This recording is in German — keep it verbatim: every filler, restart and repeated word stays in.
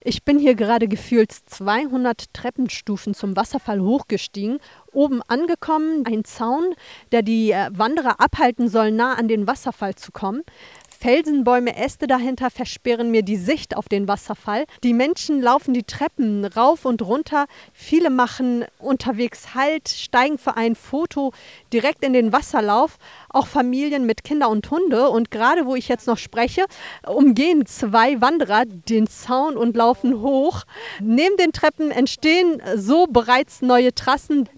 Ich bin hier gerade gefühlt zweihundert Treppenstufen zum Wasserfall hochgestiegen. Oben angekommen, ein Zaun, der die äh, Wanderer abhalten soll, nah an den Wasserfall zu kommen. Felsenbäume, Äste dahinter versperren mir die Sicht auf den Wasserfall. Die Menschen laufen die Treppen rauf und runter. Viele machen unterwegs Halt, steigen für ein Foto direkt in den Wasserlauf. Auch Familien mit Kinder und Hunde. Und gerade wo ich jetzt noch spreche, umgehen zwei Wanderer den Zaun und laufen hoch. Neben den Treppen entstehen so bereits neue Trassen.